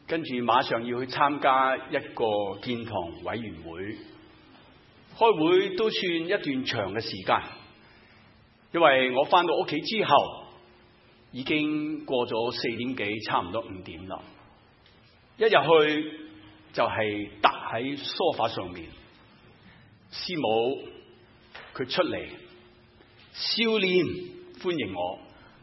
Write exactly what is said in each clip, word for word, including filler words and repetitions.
跟住馬上要去參加一個建堂委員會，開會都算一段長嘅時間，因為我返到屋企之後已經過咗四點幾，差唔多五點啦。一入去就係搭喺梳化上面，師母佢出嚟笑臉歡迎我，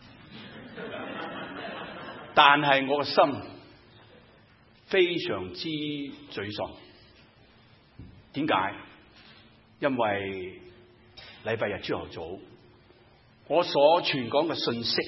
但係我個心非常之沮喪。點解？因為禮拜日朝頭早我所傳講嘅信息，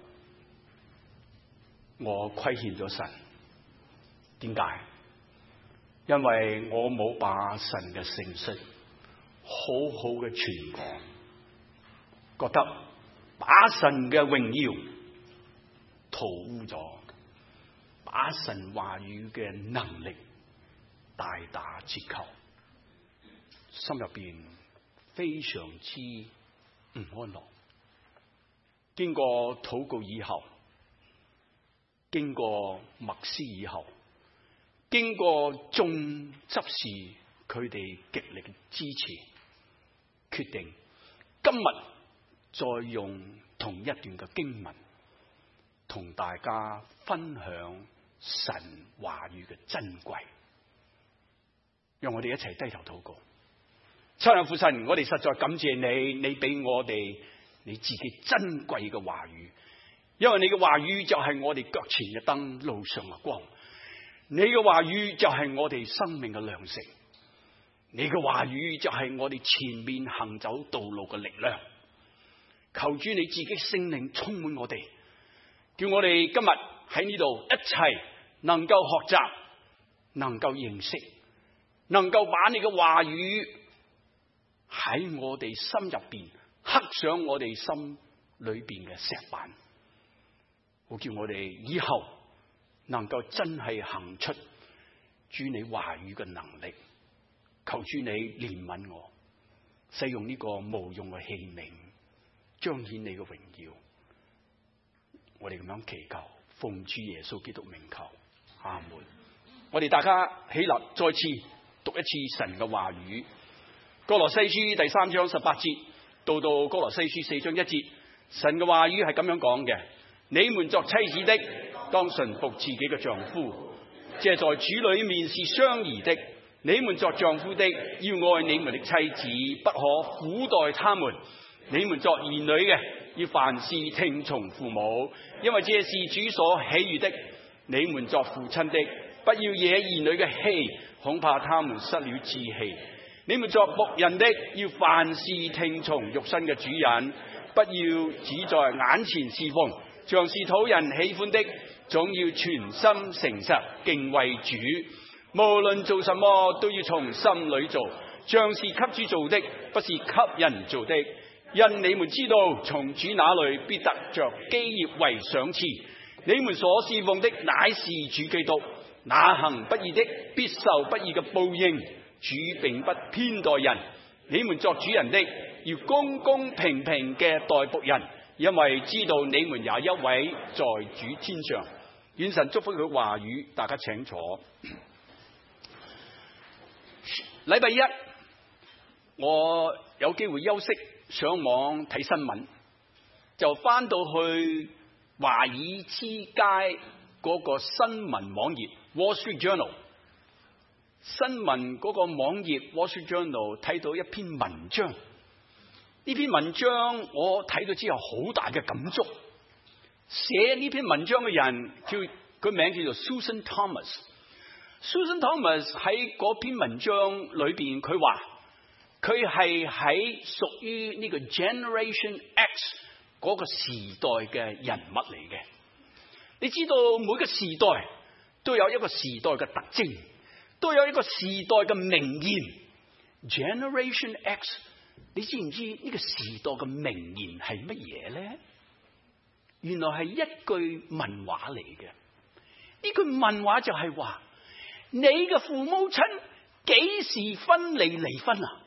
我虧欠咗神。點解？因為我冇把神嘅信息好好嘅傳講，覺得把神嘅榮耀塗污咗，把神話語嘅能力大打折扣，心入邊非常之唔安樂。經過禱告以後，經過默思以後，經過眾執事佢哋極力嘅支持，決定今日再用同一段嘅經文同大家分享神話語嘅珍貴。讓我哋一齊低頭禱告。親愛父神，我哋實在感謝你，你俾我哋你自己珍貴嘅話語，因為你嘅話語就係我哋腳前嘅燈，路上嘅光。你嘅話語就係我哋生命嘅糧食，你嘅話語就係我哋前面行走道路嘅力量。求主你自己聖靈充滿我哋，叫我哋今日喺呢度一齊能夠學習，能夠認識，能夠把你嘅話語喺我哋心入邊刻上我哋心裏邊嘅石板，好叫我哋以後能夠真係行出主你話語嘅能力。求主你憐憫我，使用呢個無用嘅器皿，彰顯你嘅榮耀。我哋咁樣祈求，奉主耶穌基督名求，阿門。我哋大家起立，再次讀一次神嘅話語。歌羅西書第三章十八節到到歌羅西書四章一節，神嘅話語係咁樣講嘅：你們作妻子的，當順服自己嘅丈夫，這在主裏面是相宜的。你們作丈夫的，要愛你們的妻子，不可苦待他們。你們作兒女嘅，要凡事聽從父母，因為這是主所喜悅的。你們作父親的，不要惹兒女嘅氣，恐怕他們失了志氣。你們作僕人的，要凡事聽從肉身嘅主人，不要只在眼前侍奉，像是討人喜歡的，總要全心誠實敬畏主。無論做什麼，都要從心裏做，像是給主做的，不是給人做的。因你們知道，從主那裏必得着基業為賞賜。你們所侍奉的乃是主基督，那行不義的必受不義嘅報應。主並不偏待人，你們作主人的要公公平平嘅待僕人，因為知道你們有一位在主天上。願神祝福佢話語，大家請坐。禮拜一我有機會休息，上網睇新聞，就翻到去華爾茲街嗰個新聞網頁 Wall Street Journal 新聞嗰個網頁 Wall Street Journal 睇到一篇文章。呢篇文章我睇到之後好大嘅感觸。寫呢篇文章嘅人叫佢名叫做 Susan Thomas。Susan Thomas 喺嗰篇文章裏邊，佢話佢係喺屬於呢個 Generation X 嗰個時代嘅人物嚟嘅。你知道每個時代都有一個時代嘅特徵，都有一個時代嘅名言。Generation X， 你知唔知呢個時代嘅名言係乜嘢咧？原來係一句文話嚟嘅。呢句文話就係話，你嘅父母親幾時分離離婚啊？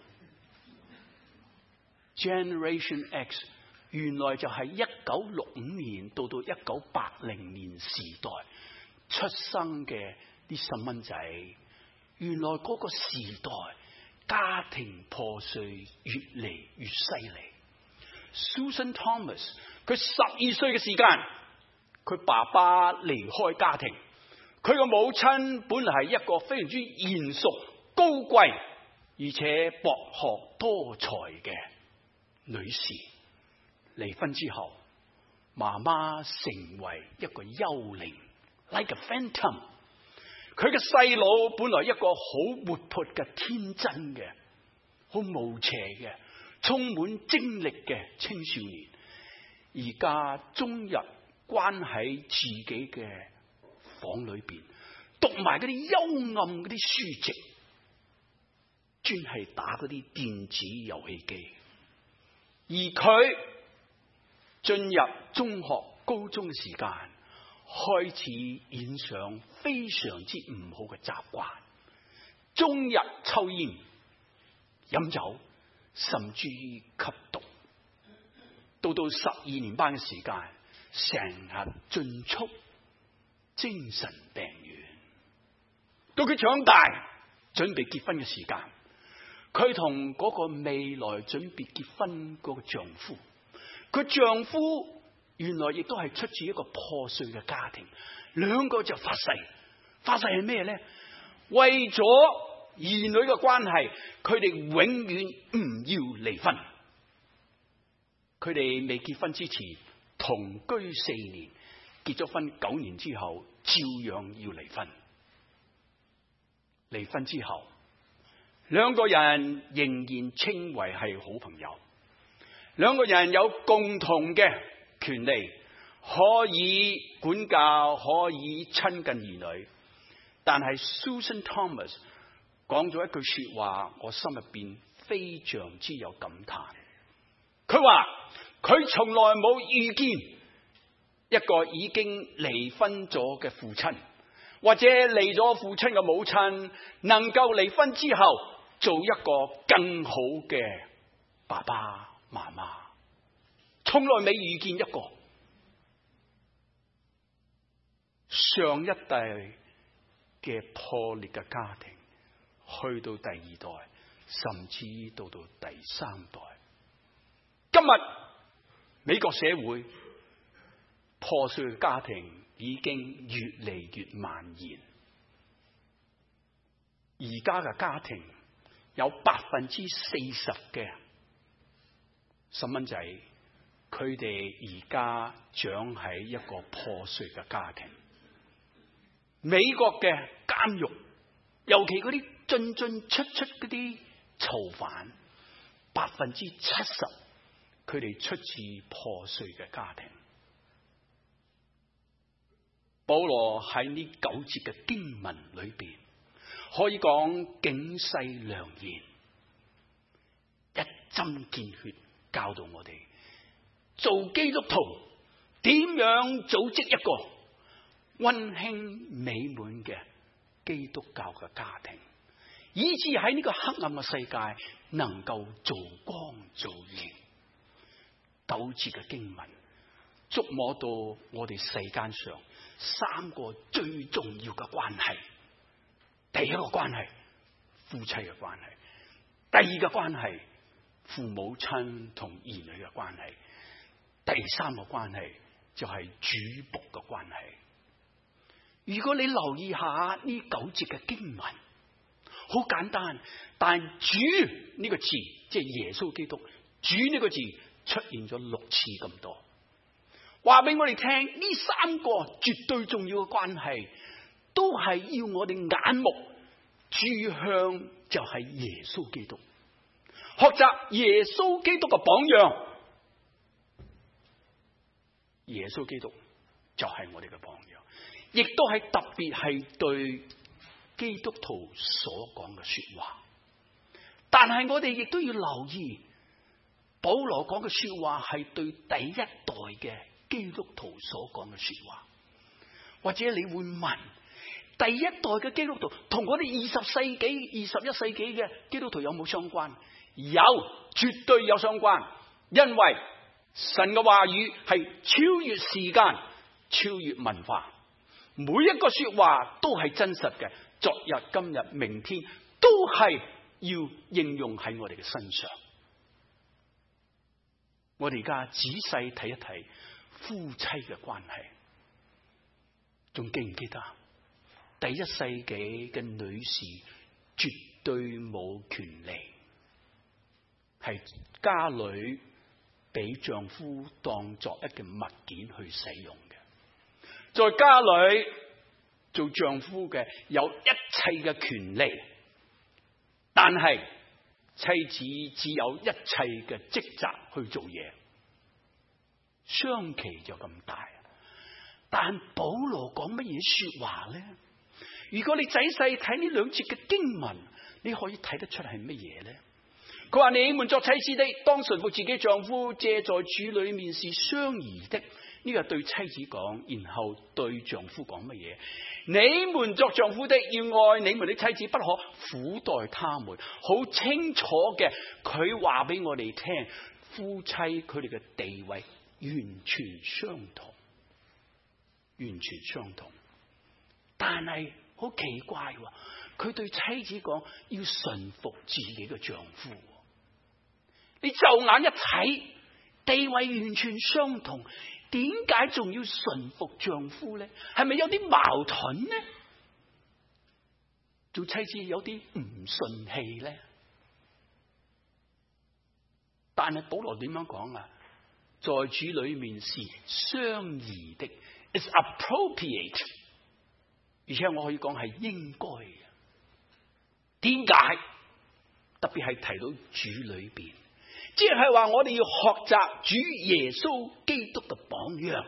Generation X 原來就係一九六五年到到一九八零年時代， 出生嘅啲細蚊仔，原來嗰個時代家庭破碎越嚟越犀利。Susan Thomas 佢十二歲嘅時間，佢爸爸離開家庭，佢個母親本來係一個非常之賢淑、高貴而且博學多才嘅女士。離婚之後，媽媽成為一個幽靈 ，like a phantom。佢嘅細佬本來一個好活潑嘅、天真嘅、好無邪嘅、充滿精力嘅青少年，而家終日關喺自己嘅房裏邊，讀埋嗰啲幽暗嗰啲書籍，專係打嗰啲電子遊戲機。而佢進入中學、高中嘅時間，開始染上非常之唔好嘅習慣，終日抽煙、飲酒，甚至於吸毒。到到十二年班嘅時間，成日進出精神病院。到佢長大準備結婚嘅時間，佢同嗰個未來準備結婚嗰個丈夫，佢丈夫原來亦都係出自一個破碎嘅家庭，兩個就發誓，發誓係咩咧？為咗兒女嘅關係，佢哋永遠唔要離婚。佢哋未結婚之前同居四年，結咗婚九年之後照樣要離婚。離婚之後，兩個人仍然稱為係好朋友，兩個人有共同嘅權利，可以管教，可以親近兒女。但係 Susan Thomas 講咗一句說話，我心入邊非常之有感嘆。佢話佢從來冇遇見一個已經離婚咗嘅父親，或者離咗父親嘅母親，能夠離婚之後做一個更好嘅爸爸媽媽，從來未遇見一個。上一代嘅破裂嘅家庭，去到第二代，甚至到到第三代。今日美國社會破碎嘅家庭已經越嚟越蔓延。而家嘅家庭有百分之四十嘅細蚊仔，佢哋而家長喺一個破碎嘅家庭。美國嘅監獄，尤其嗰啲進進出出嗰啲囚犯，百分之七十佢哋出自破碎嘅家庭。保羅喺呢九節嘅經文裏邊，可以講警世良言，一針見血教導我哋做基督徒點樣組織一個溫馨美滿嘅基督教嘅家庭，以致喺呢個黑暗嘅世界能夠做光做影。九節嘅經文觸摸到我哋世間上三個最重要嘅關係。第一個關係，夫妻嘅關係；第二個關係，父母親同兒女嘅關係；第三個關係就係主僕嘅關係。如果你留意下呢九節嘅經文，好簡單，但主呢個字，即係耶穌基督，主呢個字出現咗六次咁多，話俾我哋聽，呢三個絕對重要嘅關係，都係要我哋眼目注向就係耶穌基督，學習耶穌基督嘅榜樣。耶穌基督就係我哋嘅榜樣，亦都係特別係對基督徒所講嘅說話。但係我哋亦都要留意，保羅講嘅說話係對第一代嘅基督徒所講嘅說話。或者你會問，第一代嘅基督徒同我哋二十世紀、二十一世紀嘅基督徒有冇相關？有，絕對有相關。因為神嘅話語係超越時間、超越文化。 每一個說話都係真實嘅，昨日、今日、明天都係要應用喺我哋嘅身上。我哋而家仔細睇一睇夫妻嘅關係，仲記唔記得第一世紀嘅女士絕對冇權利係家裏俾丈夫當作一件物件去使用嘅，在家裏做丈夫嘅有一切嘅權利，但係妻子只有一切嘅職責去做嘢，相期就咁大。但保羅講乜嘢說話呢？如果你仔細睇呢兩節嘅經文，你可以睇得出係乜嘢呢？佢話你們作妻子的，當順服自己丈夫，這在主裏面是相宜的。呢個對妻子講，然後對丈夫講乜嘢？你們作丈夫的，要愛你們的妻子，不可苦待他們。好清楚嘅，佢話俾我哋聽，夫妻佢哋嘅地位完全相同，完全相同。但係好奇怪，佢對妻子講要順服自己嘅丈夫。你驟眼一睇，地位完全相同，點解仲要順服丈夫呢？係咪有啲矛盾呢？做妻子有啲唔順氣呢？但係保羅點樣講啊？在主裏面是相宜的 ，is appropriate， 而且我可以講係應該嘅。點解？特別係提到主裏邊。即係話我哋要學習主耶穌基督嘅榜樣。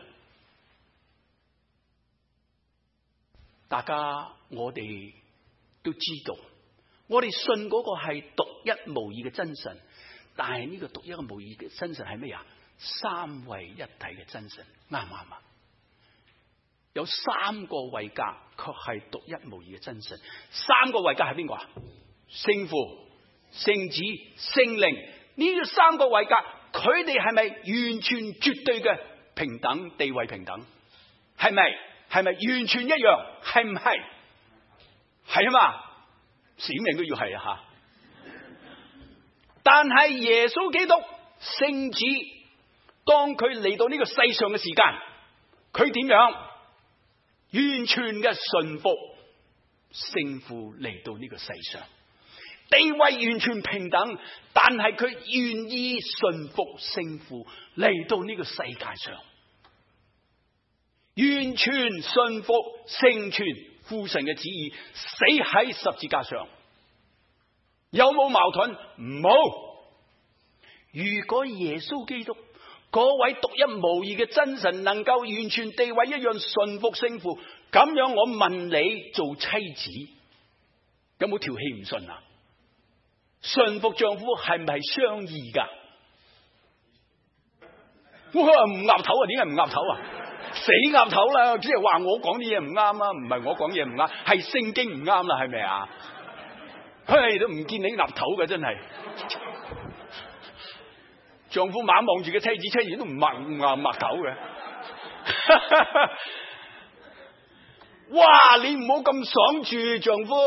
大家我哋都知道，我哋信嗰個係獨一無二嘅真神，但係呢個獨一無二嘅真神係咩啊？三位一體嘅真神，啱唔啱啊？有三個位格，卻係獨一無二嘅真神。三個位格係邊個啊？聖父、聖子、聖靈。呢個三個位格，佢哋係咪完全絕對嘅平等地位平等？係咪？係咪完全一樣？係唔係？係啊嘛，閃命都要係啊吓。但係耶穌基督聖子，當佢嚟到呢個世上嘅時間，佢點樣？完全嘅順服聖父嚟到呢個世上。地位完全平等，但係佢願意順服聖父嚟到呢個世界上，完全順服成全父神嘅旨意，死喺十字架上。有冇矛盾？冇。如果耶穌基督嗰位獨一無二嘅真神能夠完全地位一樣順服聖父，咁樣我問你做妻子有冇條氣唔順啊？順服丈夫係唔係相宜噶？哇，唔岌頭啊？點解唔岌頭啊？死岌頭啦！即係話我講啲嘢唔啱啊，唔係我講嘢唔啱，係聖經唔啱啦，係咪啊？唉，都唔見你岌頭嘅，真係。丈夫猛望住嘅妻子，妻子都唔岌唔岌唔岌頭嘅。哇！你唔好咁爽住，丈夫。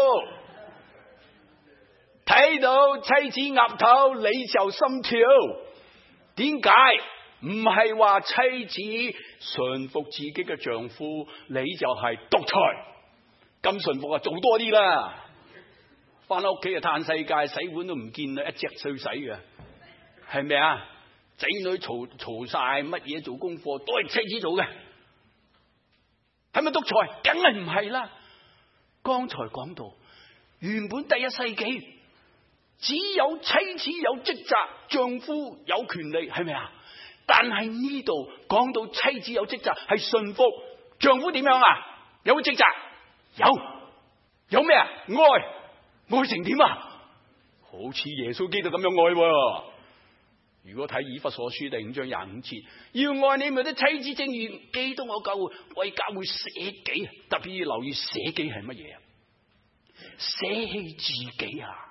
睇到妻子岌頭，你就心跳。點解？唔係話妻子順服自己嘅丈夫，你就係獨裁。咁順服啊，做多啲啦。翻屋企啊，嘆世界，洗碗都唔見啦，一隻碎洗嘅，係咪啊？仔女嘈嘈晒，乜嘢做功課都係妻子做嘅，係咪獨裁？梗係唔係啦。剛才講到，原本第一世紀只有妻子有職責，丈夫有權利，係咪啊？但係呢度講到妻子有職責係順服，丈夫點樣啊？有職責？有，有咩啊？愛，愛成點啊？好似耶穌基督咁樣愛喎。如果睇以弗所書第五章廿五節，要愛你們的妻子，正如基督我教會為教會捨己，特別要留意捨己係乜嘢啊？捨棄自己啊！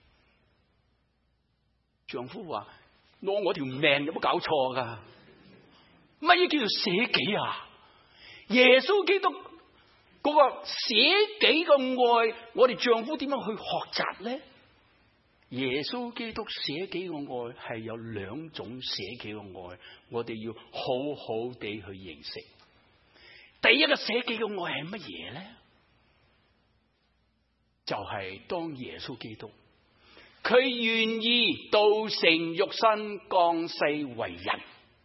丈夫話攞我條命有冇搞錯噶？乜嘢叫做捨己啊？耶穌基督嗰個捨己嘅愛，我哋丈夫點樣去學習咧？耶穌基督捨己嘅愛係有兩種捨己嘅愛，我哋要好好地去認識。第一個捨己嘅愛係乜嘢咧？就係當耶穌基督佢願意道成肉身降世為人，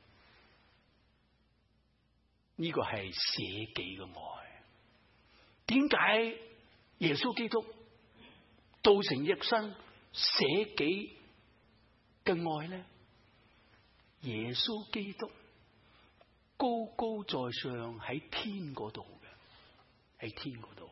呢個係捨己嘅愛。點解耶穌基督道成肉身捨己嘅愛咧？耶穌基督高高在上喺天嗰度嘅，喺天嗰度。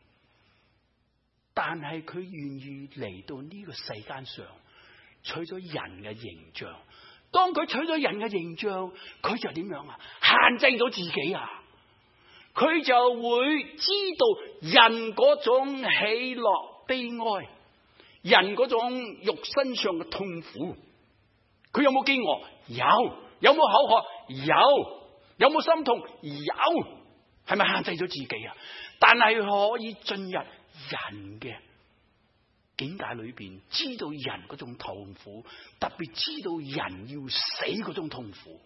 但係佢願意嚟到呢個世間上，取咗人嘅形象。當佢取咗人嘅形象，佢就點樣啊？限制咗自己啊！佢就會知道人嗰種喜樂、悲哀，人嗰種肉身上嘅痛苦。佢有冇飢餓？有。有冇口渴？有。有冇心痛？有。係咪限制咗自己啊？但係可以進入人嘅境界裏邊，知道人嗰種痛苦，特別知道人要死嗰種痛苦。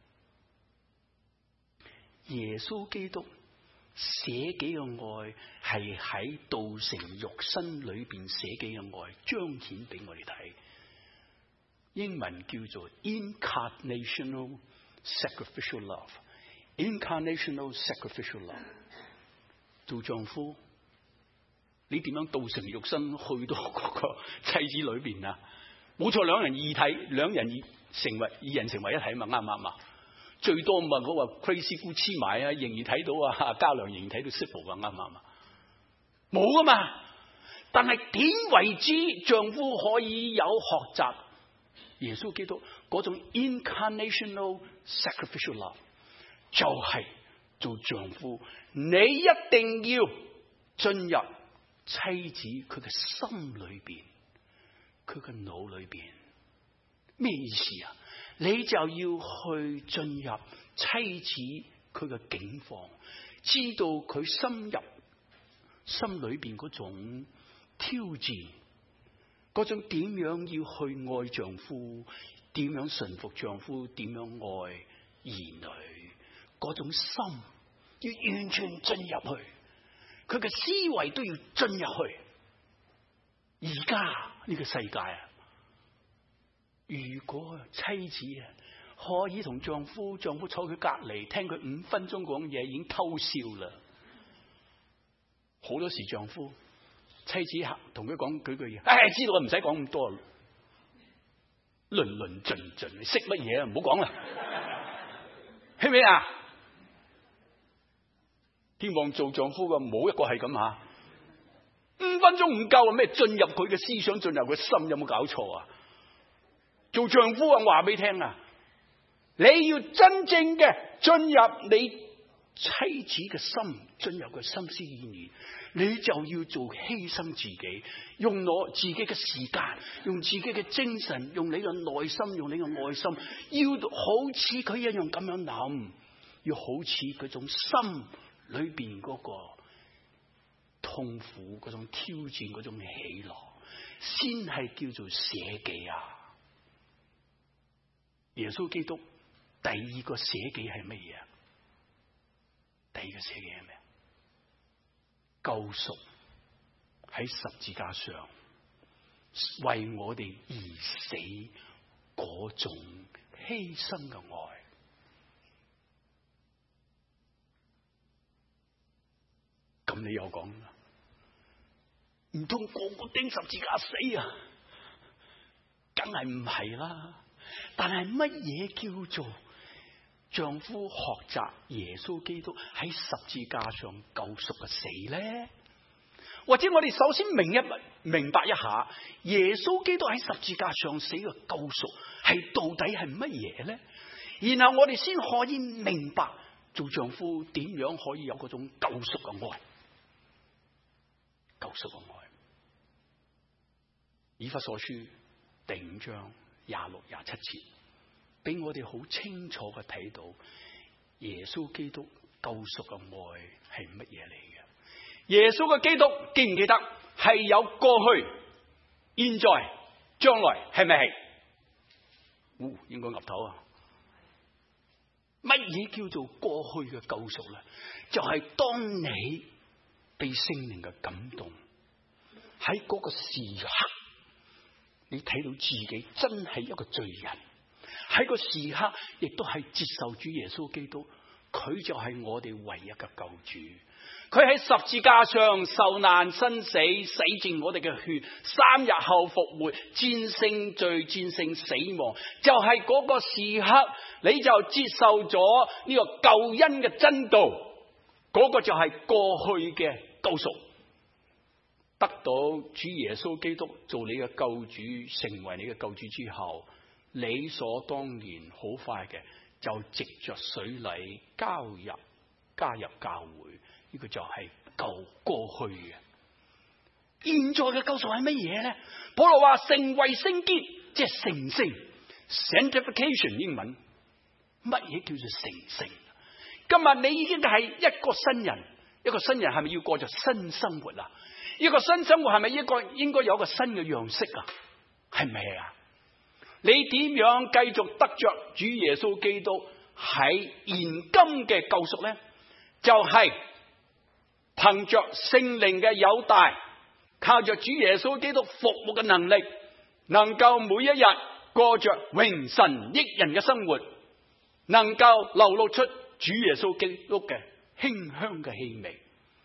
耶穌基督捨己嘅愛係喺道成肉身裏邊捨己嘅愛彰顯俾我哋睇。英文叫做 incarnational sacrificial love。incarnational sacrificial love。做丈夫，你點樣道成肉身去到嗰個妻子裏邊啊？冇錯，兩人二體，兩人二成為二人成為一體嘛，啱唔啱啊？最多咪嗰個 crazy 夫黐埋啊，仍然睇到啊，嘉良仍然睇到 Sybil 啊，啱唔啱啊？冇噶嘛。但係點為之丈夫可以有學習耶穌基督嗰種 incarnational sacrificial love？就係做丈夫，你一定要進入妻子佢嘅心裏邊，佢嘅腦裏邊。咩意思啊？你就要去進入妻子佢嘅境況，知道佢深入心裏邊嗰種挑戰，嗰種點樣要去愛丈夫，點樣順服丈夫，點樣愛兒女，嗰種心要完全進入去，佢嘅思維都要進入去。而家呢個世界啊，如果妻子啊可以同丈夫，丈夫坐佢隔籬聽佢五分鐘講嘢，已經偷笑啦。好多時丈夫妻子同佢講幾句嘢，唉、哎，知道啊，唔使講咁多，論論盡盡，你識乜嘢啊？唔好講啦，係咪啊？希望做丈夫嘅冇一個係咁吓，五分鐘唔夠啊！咩進入佢嘅思想，進入佢心，有冇搞錯啊？做丈夫啊，話俾你聽啊，你要真正嘅進入你妻子嘅心，進入佢心思意念，你就要做犧牲自己，用我自己嘅時間，用自己嘅精神，用你嘅內心，用你嘅愛心，要好似佢一樣咁樣諗，要好似嗰種心裏邊嗰個痛苦，嗰種挑戰，嗰種喜樂，先係叫做捨己啊！耶穌基督第二個捨己係乜嘢？第二個捨己係咩？救贖，喺十字架上為我哋而死嗰種犧牲嘅愛。咁你又講啦，唔通個個釘十字架死啊？梗係唔係啦。但係乜嘢叫做丈夫學習耶穌基督喺十字架上救贖嘅死咧？或者我哋首先明一明白一下，耶穌基督喺十字架上死嘅救贖係到底係乜嘢咧？然後我哋先可以明白做丈夫點樣可以有嗰種救贖嘅愛。救贖嘅愛，以弗所書第五章廿六廿七節，俾我哋好清楚嘅睇到耶穌基督救贖嘅愛係乜嘢嚟嘅。 耶穌嘅基督記唔記得係有過去、現在、將來，係咪係？哦，應該岌頭啊！乜嘢叫做過去嘅救贖咧？就係、是、當你被聖靈嘅感動，喺嗰個時刻，你睇到自己真係一個罪人，喺個時刻亦都係接受主耶穌基督，佢就係我哋唯一嘅救主。佢喺十字架上受難生死，洗淨我哋嘅血，三日後復活，戰勝罪，戰勝死亡。就係、是、嗰個時刻，你就接受咗呢個救恩嘅真道，嗰、那個就係過去嘅救贖。得到主耶穌基督做你嘅救主，成為你嘅救主之後，理所當然好快嘅就藉着水禮交入加入教會。呢、這個就係舊過去嘅。現在嘅救贖係乜嘢咧？保羅話成為聖潔，即係成聖 sanctification 英文。乜嘢叫做成聖？今日你已經係一個新人，一個新人係咪要過着新生活啊？一個新生活係咪一個應該有一個新嘅樣式啊？係咪啊？你點樣繼續得着主耶穌基督喺現今嘅救贖咧？就係、是憑着聖靈嘅友大，靠着主耶穌基督復活嘅能力，能夠每一日過着榮神益人嘅生活，能夠流露出主耶穌基督嘅馨香嘅氣味。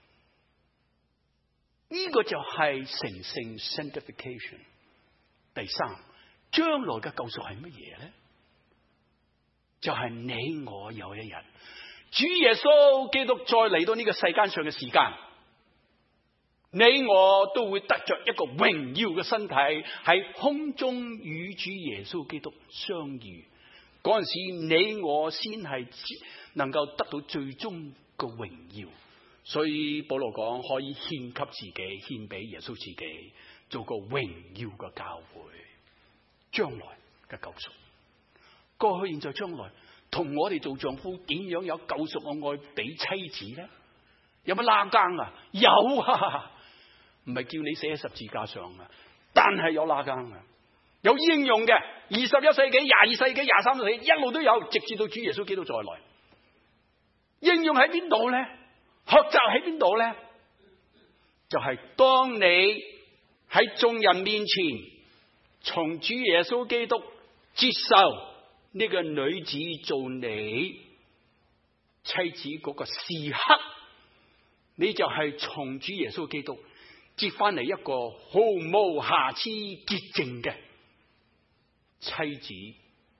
呢、這個就係成聖 sanctification。第三，將來嘅救贖係乜嘢咧？就係、是、你我有一日，主耶穌基督再嚟到呢個世間上嘅時間，你我都會得着一個榮耀嘅身體，喺空中與主耶穌基督相遇。嗰陣時，你我先係能夠得到最終嘅榮耀。所以保羅講可以獻給自己，獻俾耶穌自己，做個榮耀嘅教會。將來嘅救贖，過去、現在、將來。同我哋做丈夫點樣有救贖嘅愛俾妻子咧？有乜拉更啊？有啊，唔係叫你死喺十字架上啊，但係有拉更啊，有應用嘅。二十一世紀、廿二世紀、廿三世紀一路都有，直至到主耶穌基督再來。應用喺邊度咧？學習喺邊度咧？就係、是、當你喺眾人面前，從主耶穌基督接受呢個女子做你妻子嗰個時刻，你就係從主耶穌基督接翻嚟一個毫無瑕疵潔淨嘅妻子，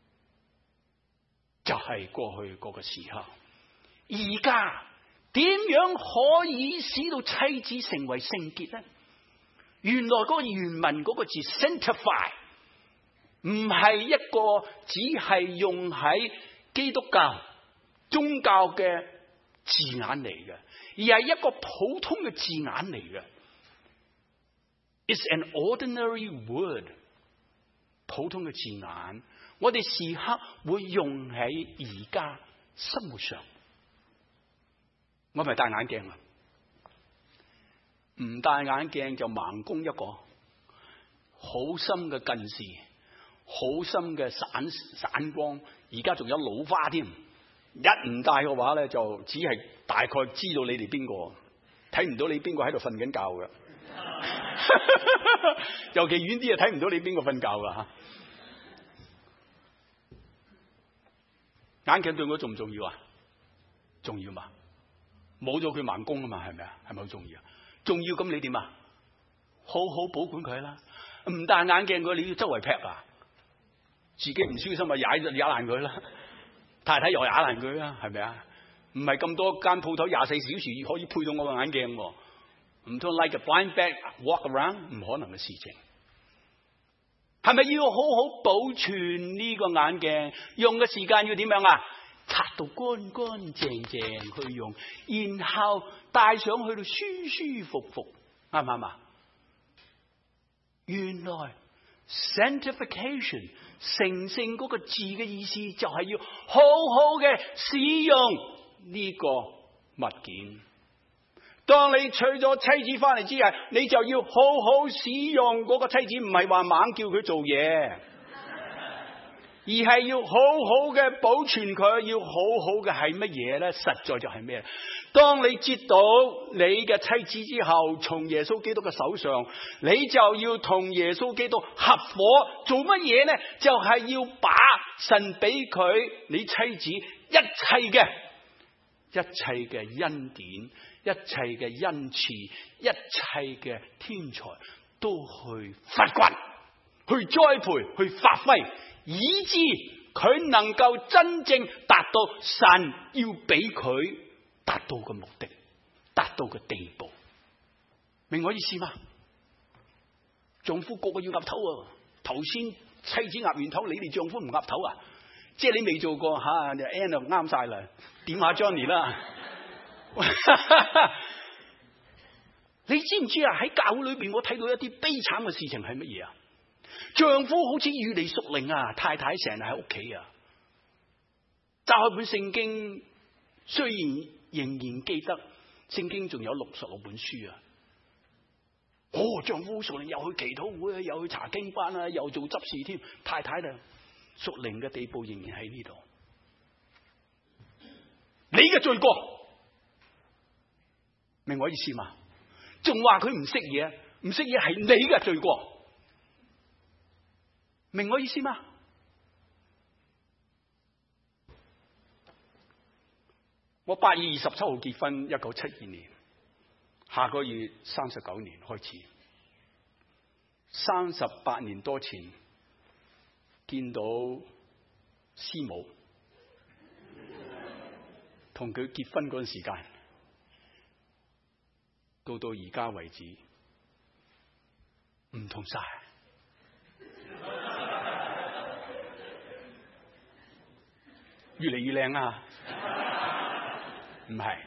就係過去嗰個時刻。而家點樣可以使到妻子成為聖潔咧？原來嗰個原文嗰個字 sanctify 唔係一個只係用喺基督教宗教嘅字眼嚟嘅，而係一個普通嘅字眼嚟嘅。It's an ordinary word， 普通嘅字眼，我哋時刻會用喺而家生活上。我咪戴眼鏡啊，唔戴眼鏡就盲公一個，好深嘅近視，好深嘅散散光，而家仲有老花添。一唔戴嘅話咧，就只係大概知道你哋邊個，睇唔到你邊個喺度瞓緊覺嘅。尤其遠啲啊，睇唔到你邊個瞓覺噶吓。眼鏡對我重唔重要啊？重要嘛？冇咗佢盲公啊嘛，係咪啊？係咪好重要啊？重要，咁你點啊？好好保管佢啦。唔戴眼鏡嘅你要周圍劈啊，自己唔小心啊踩就踩爛佢啦，太太又踩爛佢啦，係咪啊？唔係咁多間鋪頭廿四小時可以配到我個眼鏡，唔通 like a blind bag walk around？ 唔可能嘅事情。係咪要好好保存呢個眼鏡？用嘅時間要點樣啊？擦到乾乾淨淨去用，然後戴上去到舒舒服服，啱唔啱啊？原來 sanctification 成聖嗰個字嘅意思就係要好好嘅使用呢個物件， 當你娶咗妻子翻嚟之後，你就要好好使用嗰個妻子，唔係話猛叫佢做嘢，而係要好好嘅保存佢，要好好嘅係乜嘢呢？實在就係咩？當你接到你嘅妻子之後，從耶穌基督嘅手上，你就要同耶穌基督合伙做乜嘢呢？就係、是、要把神俾佢你妻子一切嘅一切嘅恩典、一切嘅恩賜、一切嘅天才都去發掘、去栽培、去發揮，以致佢能夠真正達到神要俾佢達到嘅目的、達到嘅地步。明我意思嗎？丈夫個個要岌頭啊！頭先妻子岌完頭，你哋丈夫唔岌頭啊？即係你未做過吓，Ann 就啱晒啦，點下 Johnny 啦。你知唔知啊？喺教會裏邊，我睇到一啲悲慘嘅事情係乜嘢啊？丈夫好似與你屬靈啊，太太成日喺屋企啊，揸開本聖經，雖然仍然記得聖經仲有六十六本書啊。哦，丈夫屬靈又去祈禱會啊，又去查經班啊，又做執事添。太太咧屬靈嘅地步仍然喺呢度。你嘅罪過，明我意思嘛？仲話佢唔識嘢，唔識嘢係你嘅罪過。明我意思嗎？我八月二十七號結婚，一九七二年，下個月三十九年開始，三十八年多前見到師母，同佢結婚嗰陣時間，到到而家為止，唔同晒。越嚟越靚啊！唔係，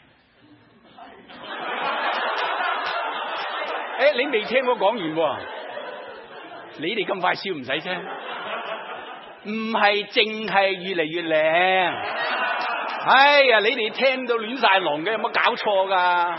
誒，你未聽我講完喎？你哋咁快笑唔使聲，唔係淨係越嚟越靚。哎呀，你哋聽到亂晒龍嘅，有冇搞錯噶？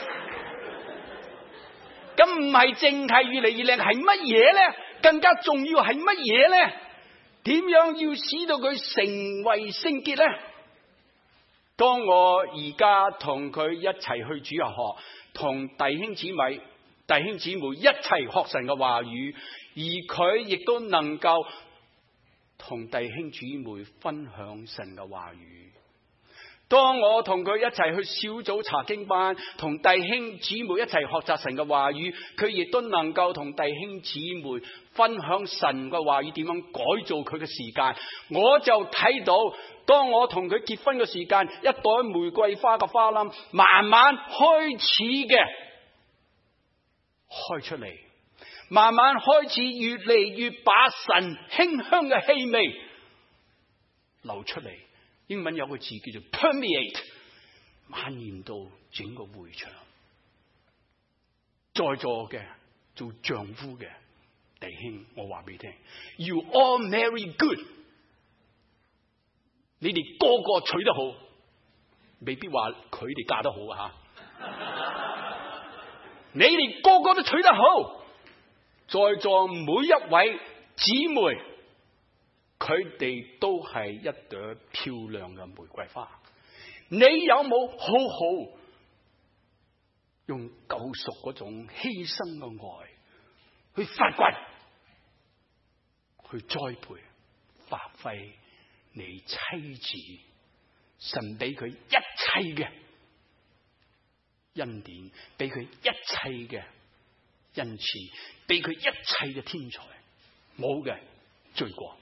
咁唔係淨係越嚟越靚，係乜嘢咧？更加重要係乜嘢咧？點樣要使到佢成為聖潔咧？當我而家同佢一齊去主日學，同弟兄姊妹、弟兄姊妹一齊學神嘅話語，而佢亦都能夠同弟兄姊妹分享神嘅話語。當我同佢一齊去小組查經班，同弟兄姊妹一齊學習神嘅話語，佢亦都能夠同弟兄姊妹分享神嘅話語，點樣改造佢嘅時間。我就睇到，當我同佢結婚嘅時間，一朵玫瑰花嘅花冧慢慢開始嘅開出嚟，慢慢開始越嚟越把神馨香嘅氣味流出嚟。英文有個字叫做 permeate， 蔓延到整個會場。在座嘅做丈夫嘅弟兄，我話俾你聽 ，You all marry good。你哋個個娶得好，未必話佢哋嫁得好啊吓。你哋個個都娶得好，在座每一位姊妹，佢哋都係一朵漂亮嘅玫瑰花。你有冇好好用救贖嗰種犧牲嘅愛去發掘、去栽培、發揮你妻子神俾佢一切嘅恩典，俾佢一切嘅恩賜，俾佢一切嘅天才？冇嘅罪過。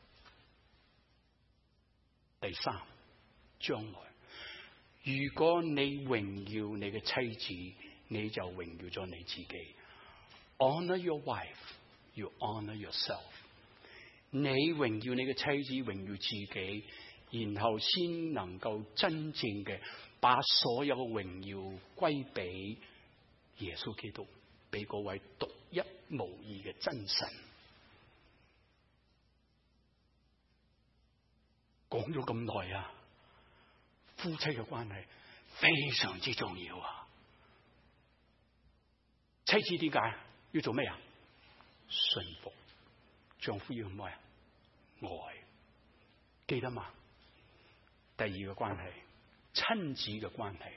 第三，將來如果你榮耀你嘅妻子，你就榮耀咗你自己。Honor your wife, you honor yourself。你榮耀你嘅妻子，榮耀自己，然後先能夠真正嘅把所有嘅榮耀歸俾耶穌基督，俾嗰位獨一無二嘅真神。講咗咁耐啊，夫妻嘅關係非常之重要啊！ 妻子點解要做咩啊？順服。丈夫要咩啊？愛。記得嘛？第二個關係，親子嘅關係。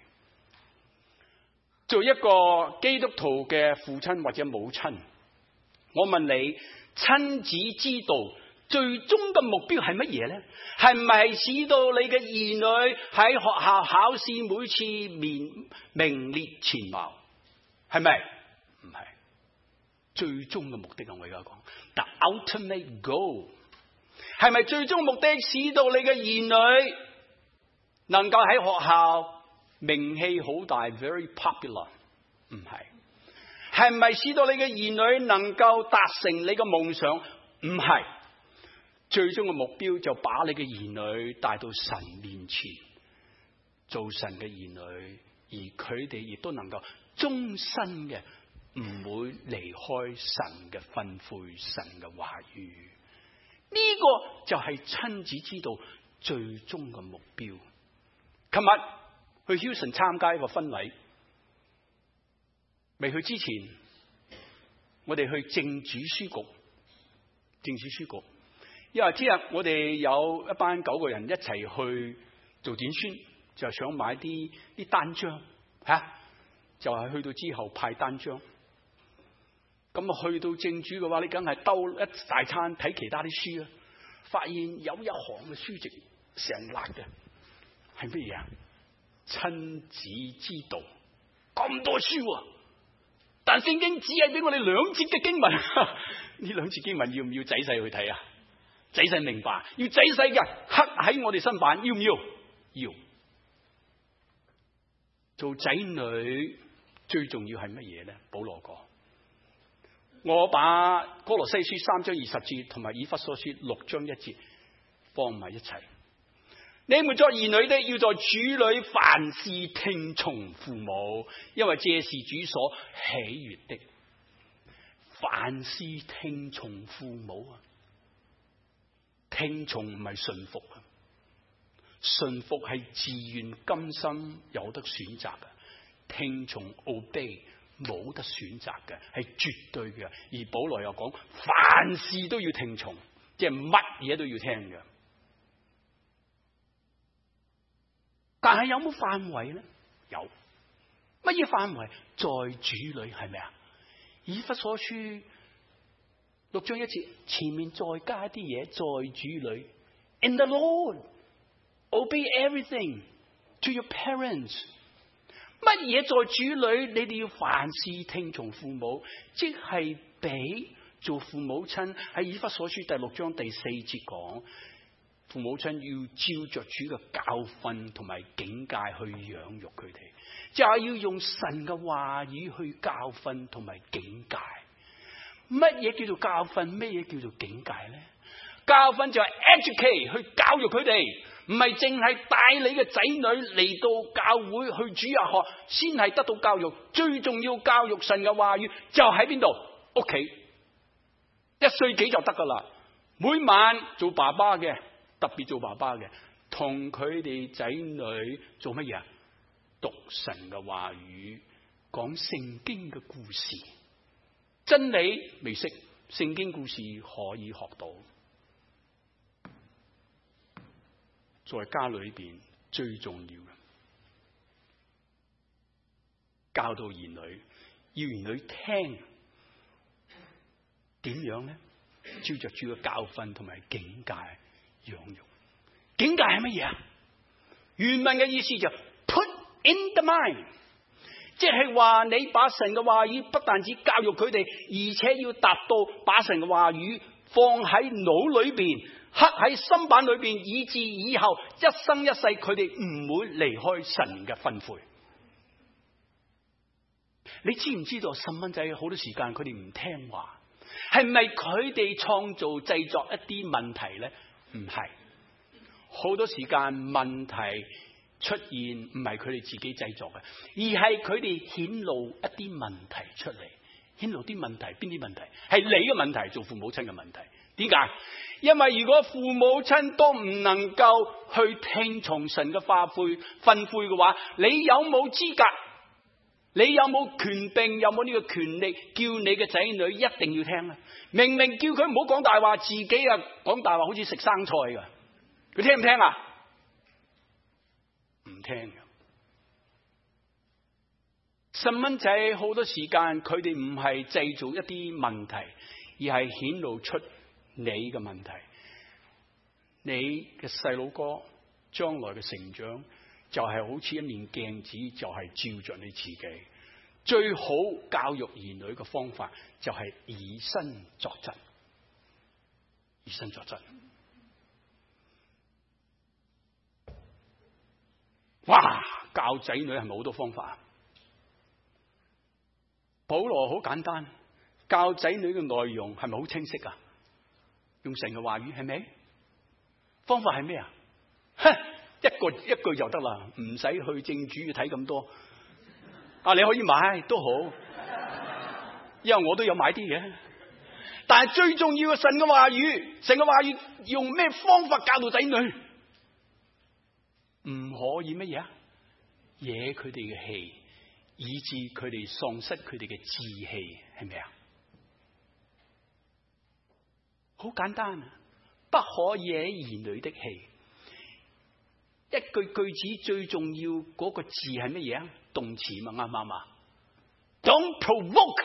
做一個基督徒嘅父親或者母親，我問你，親子之道最終嘅目標係乜嘢咧？係唔係使到你嘅兒女喺學校考試每次名名列前茅？係咪？唔係。最終嘅目的我而家講 ，the ultimate goal 係咪最終目的使到你嘅兒女能夠喺學校名氣好大 ，very popular？ 唔係。係咪使到你嘅兒女能夠達成你嘅夢想？唔係。最終嘅目標就把你嘅兒女帶到神面前，做神嘅兒女，而佢哋亦都能夠終身嘅唔會離開神嘅吩咐、神嘅話語。呢個就係親子之道最終嘅目標。琴日去 Houston 參加一個婚禮，未去之前，我哋去政主書局，政主書局。因為今日我哋有一班九個人一齊去做短宣，就想買啲啲單張吓、啊，就係去到之後派單張。咁啊去到政主嘅話，你梗係兜一大餐睇其他啲書啊，發現有一行嘅書籍成辣嘅，係乜嘢啊？親子之道，咁多書啊！但聖經只係俾我哋兩節嘅經文，呢兩節經文要唔要仔細去睇啊？仔細明白，要仔細嘅刻喺我哋身板，要唔要？要。做仔女最重要係乜嘢咧？保羅講，我把哥羅西書三章二十節同埋以弗所書六章一節放埋一齊。你們作兒女的，要在主裏凡事聽從父母，因為這是主所喜悅的。凡事聽從父母啊！聽從唔係順服啊，順服係自願甘心有得選擇嘅，聽從 obey 冇得選擇嘅，係絕對嘅。而保羅又講，凡事都要聽從，即係乜嘢都要聽嘅。但係有冇範圍咧？有。乜嘢範圍？在主裏係咪啊？以弗所書六章一節前面再加啲嘢，在主裏 ，in the Lord obey everything to your parents。乜嘢在主裏？你哋要凡事聽從父母，即係俾做父母親喺以弗所書第六章第四節講，父母親要照着主嘅教訓同埋警戒去養育佢哋，就係要用神嘅話語去教訓同埋警戒。乜嘢叫做教訓？乜嘢叫做警戒咧？教訓就係 educate 去教育佢哋，唔係淨係帶你嘅仔女嚟到教會去主日學先係得到教育。最重要教育神嘅話語就喺邊度？屋企，一歲幾就得噶啦。每晚做爸爸嘅，特別做爸爸嘅，同佢哋仔女做乜嘢啊？讀神嘅話語，講聖經嘅故事。真理未識，聖經故事可以學到。在家裏邊最重要嘅，教導兒女，要兒女聽，點樣咧？照着主嘅教訓同埋警戒養育。警戒係乜嘢啊？原文嘅意思就 put in the mind。即係話你把神嘅話語不但止教育佢哋，而且要達到把神嘅話語放喺腦裏邊，刻喺心板裏邊，以至以後一生一世佢哋唔會離開神嘅吩咐。你知唔知道細蚊仔好多時間佢哋唔聽話，係咪佢哋創造製作一啲問題咧？唔係，好多時間問題出現唔係佢哋自己製作嘅，而係佢哋顯露一啲問題出嚟。顯露啲問題，邊啲問題？係你嘅問題，做父母親嘅問題。點解？因為如果父母親都唔能夠去聽從神嘅話悔訓誨嘅話，你有冇資格你有冇權柄，有冇呢個權力叫你嘅仔女一定要聽啊？明明叫佢唔好講大話，自己啊講大話，好似食生菜噶，佢聽唔聽啊？唔聽嘅。細蚊仔好多時間，佢哋唔係製造一啲問題，而係顯露出你嘅問題。你嘅細佬哥將來嘅成長，就係好似一面鏡子，就係照着你自己。最好教育兒女嘅方法，就係以身作則。以身作則。哇！教仔女係咪好多方法啊？保羅好簡單，教仔女嘅內容係咪好清晰啊？用神嘅話語係咪？方法係咩啊？一個一句就得啦，唔使去正主要睇咁多。啊，你可以買都好，因為我都有買啲嘅。但係最重要嘅神嘅話語，神嘅話語用咩方法教導仔女？唔可以乜嘢啊？惹佢哋嘅氣，以致佢哋喪失佢哋嘅志氣，係咪啊？好簡單啊！不可惹兒女的氣。一句句子最重要嗰個字係乜嘢啊？動詞嘛，啱唔啱啊 ？Don't provoke。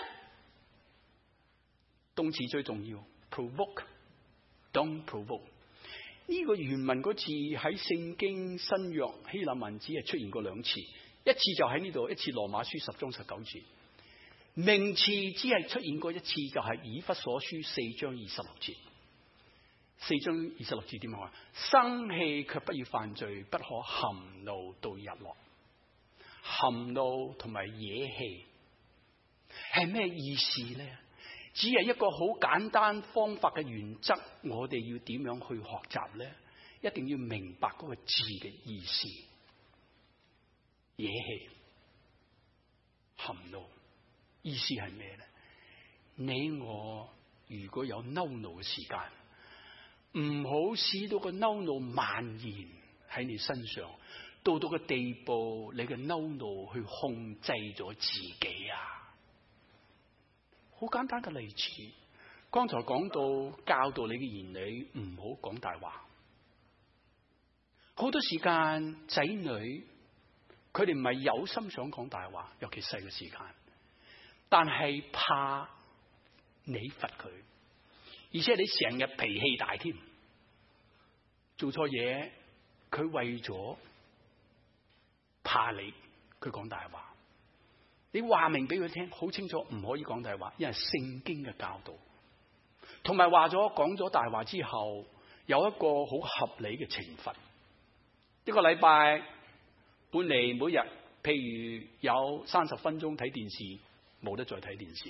動詞最重要 ，provoke。Don't provoke。呢個原文嗰字喺聖經新約希臘文字係出現過兩次，一次就喺呢度，一次羅馬書十章十九節。名詞只係出現過一次，就係以弗所書四章二十六節。四章二十六節點講？生氣卻不要犯罪，不可含怒到日落。含怒同埋惹氣係咩意思咧？只係一個好簡單方法嘅原則，我哋要點樣去學習咧？一定要明白嗰個字嘅意思。惹氣、含怒，意思係咩咧？你我如果有嬲怒嘅時間，唔好使到個嬲怒蔓延喺你身上，到到個地步，你嘅嬲怒去控制咗自己啊！好簡單嘅例子，剛才講到教導你嘅兒女唔好講大話。好多時間仔女佢哋唔係有心想講大話，尤其細嘅時間，但係怕你罰佢，而且你成日脾氣大添，做錯嘢，佢為咗怕你，佢講大話。你話明俾佢聽，好清楚唔可以講大話，因為聖經嘅教導，同埋話咗講咗大話之後，有一個好合理嘅懲罰。一個禮拜本嚟每日，譬如有三十分鐘睇電視，冇得再睇電視。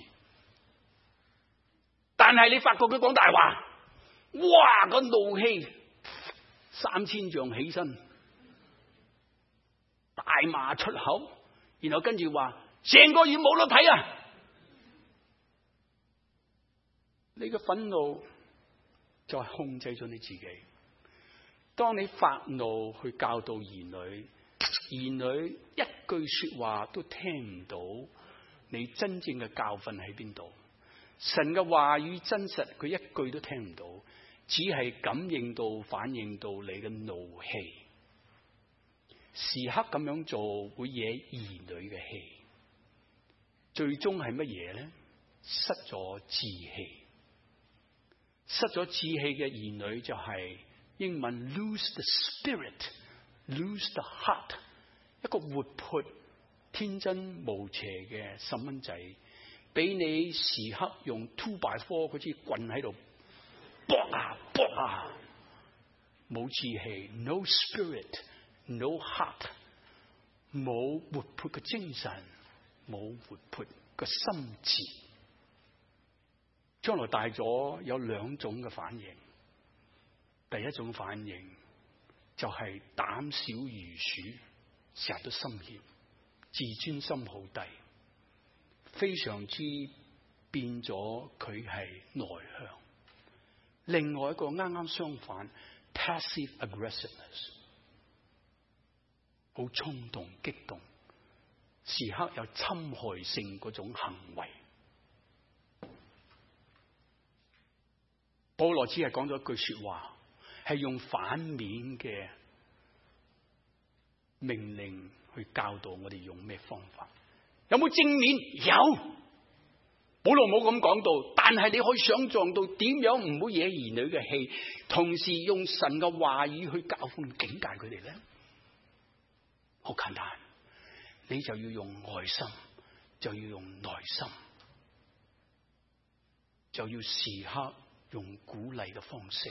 但係你發覺佢講大話，哇！個怒氣三千丈起身，大罵出口，然後跟住話成個月冇得睇啊！你嘅憤怒就係控制咗你自己。當你發怒去教導兒女，兒女一句說話都聽唔到，你真正嘅教訓喺邊度？神嘅話語真實，佢一句都聽唔到，只係感應到、反映到你嘅怒氣。時刻咁樣做會惹兒女嘅氣，最終係乜嘢咧？失咗志氣，失咗志氣嘅兒女就係英文 lose the spirit，lose the heart。一個活潑、天真無邪嘅細蚊仔，俾你時刻用 two by four 嗰支棍喺度搏啊搏啊，冇志氣 ，no spirit。No heart， 冇活潑嘅精神，冇活潑嘅心智。將來大咗有兩種嘅反應。第一種反應就係膽小如鼠，成日都心怯，自尊心好低，非常之變咗佢係內向。另外一個啱啱相反 ，passive aggressiveness。好衝動激動， 時刻有侵害性嗰種行為。保羅只係講咗一句說話，係用反面嘅命令去教導我哋用咩方法。有冇正面？有。保羅冇咁講到，但係你可以想象到點樣唔好惹兒女嘅氣，同時用神嘅話語去教訓警戒佢哋咧。好簡單，你就要用愛心，就要用耐心，就要時刻用鼓勵嘅方式，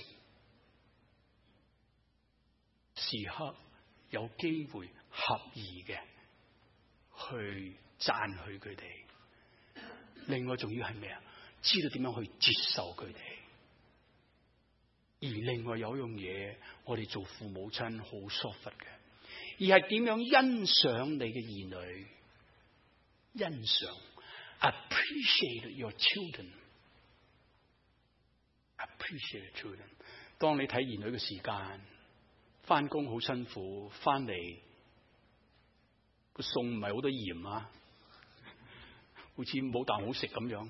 時刻有機會合意嘅去讚許佢哋。另外仲要係咩啊？知道點樣去接受佢哋。而另外有一樣嘢，我哋做父母親好疏忽嘅，而係點樣欣賞你嘅兒女，欣賞 appreciate your children， appreciate your children。當你睇兒女嘅時間，翻工好辛苦，翻嚟個餸唔係好多鹽啊，好似冇啖好食咁樣。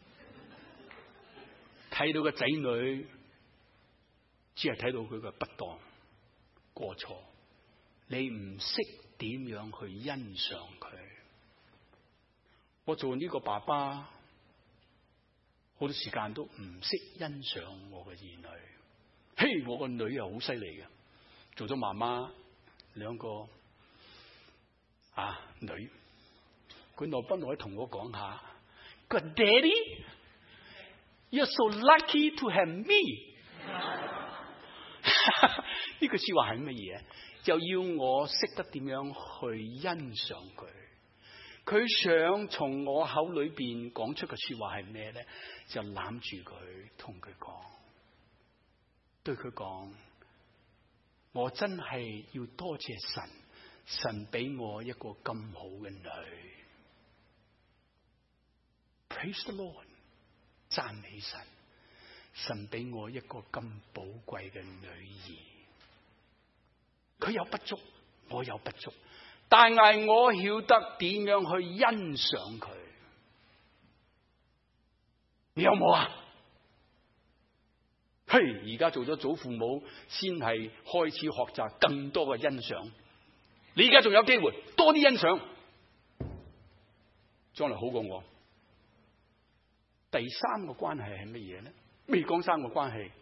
睇到個仔女，只係睇到佢嘅不當過錯，你唔識點樣去欣賞佢。我做呢個爸爸，好多時間都唔識欣賞我嘅兒女。嘿，我個女又好犀利嘅，做咗媽媽兩個啊女，佢落班落去同我講下，佢話 Daddy， you're so lucky to have me。呢句說話係乜嘢？就要我識得點樣去欣賞佢。佢想從我口裏邊講出嘅說話係咩咧？就攬住佢，同佢講，對佢講，我真係要多謝神，神俾我一個咁好嘅女。Praise the Lord， 讚美神，神俾我一個咁寶貴嘅女兒。佢有不足，我有不足，但係我曉得點樣去欣賞佢。你有冇啊？嘿，而家做咗祖父母，先係開始學習更多嘅欣賞。你而家仲有機會多啲欣賞，將來好過我。第三個關係係乜嘢咧？未講三個關係，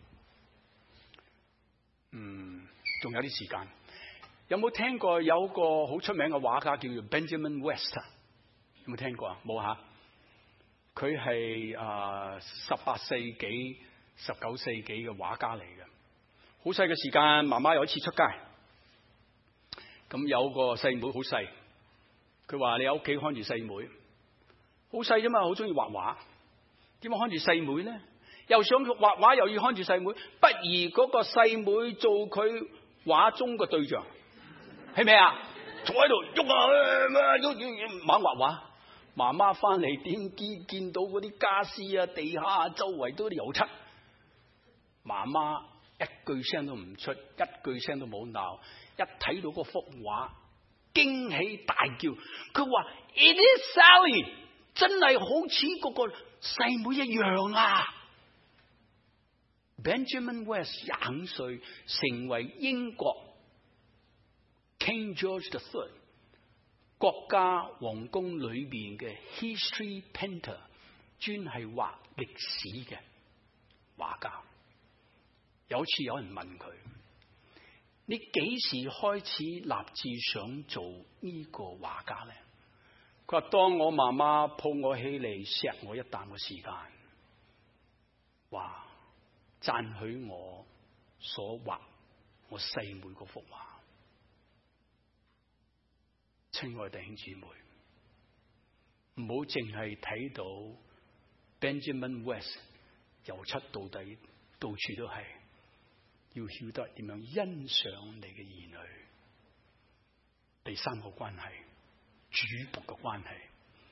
嗯，仲有啲時間。有冇聽過有個好出名嘅畫家叫做 Benjamin West？ 有冇聽過啊？冇吓。佢係啊十八世紀、十九世紀嘅畫家嚟嘅。好細嘅時間，媽媽有一次出街，咁有個細妹好細，佢話你喺屋企看住細妹，好細啫嘛，好中意畫畫。點樣看住細妹咧？又想畫畫，又要看住細妹，不如嗰個細妹做佢畫中嘅對象，係咪啊？坐喺度喐啊，喐喐猛畫畫。媽媽翻嚟點見見到嗰啲家私啊、地下啊、周圍都啲油漆，媽媽一句聲都唔出，一句聲都冇鬧，一睇到嗰幅畫，驚喜大叫，佢話 It is Sally， 真係好似嗰個細妹一樣啊！ Benjamin West 廿五歲，成為英國 King George the Third 國家皇宮裏邊嘅 history painter， 專係畫歷史嘅畫家。有次有人問佢：你幾時開始立志想做呢個畫家咧？佢話：當我媽媽抱我起嚟錫我一啖嘅時間，話讚許我所畫我細妹嗰幅畫。親愛弟兄姊妹，唔好淨係睇到 Benjamin West 由出到底，到處都係，要曉得點樣欣賞你嘅兒女。第三個關係，主僕嘅關係。